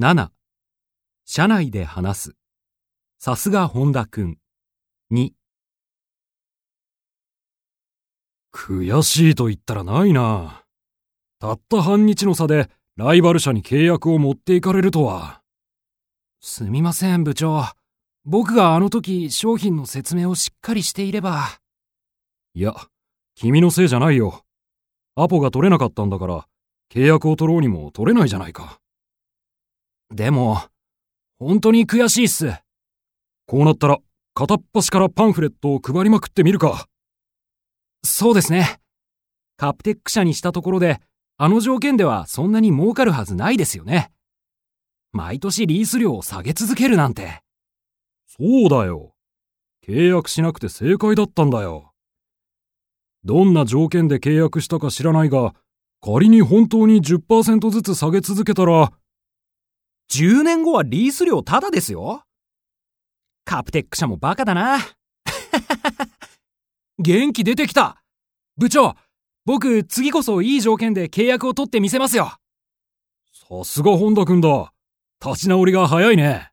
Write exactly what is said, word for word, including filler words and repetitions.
なな、社内で話す。さすが本田くん。に、 悔しいと言ったらないな。たった半日の差でライバル社に契約を持っていかれるとは。 すみません部長。僕があの時商品の説明をしっかりしていれば。 いや、君のせいじゃないよ。アポが取れなかったんだから、契約を取ろうにも取れないじゃないか。 でも、本当に悔しいっす。 こうなったら、片っ端からパンフレットを配りまくってみるか。 そうですね。カプテック社にしたところで、あの条件ではそんなに儲かるはずないですよね。毎年リース料を下げ続けるなんて。 そうだよ。契約しなくて正解だったんだよ。どんな条件で契約したか知らないが、仮に本当に じゅっパーセント ずつ下げ続けたら、 じゅうねんごはリース料タダですよ。カプテック社もバカだな。元気出てきた。部長、僕次こそいい条件で契約を取ってみせますよ。 さすが本田君だ。立ち直りが早いね。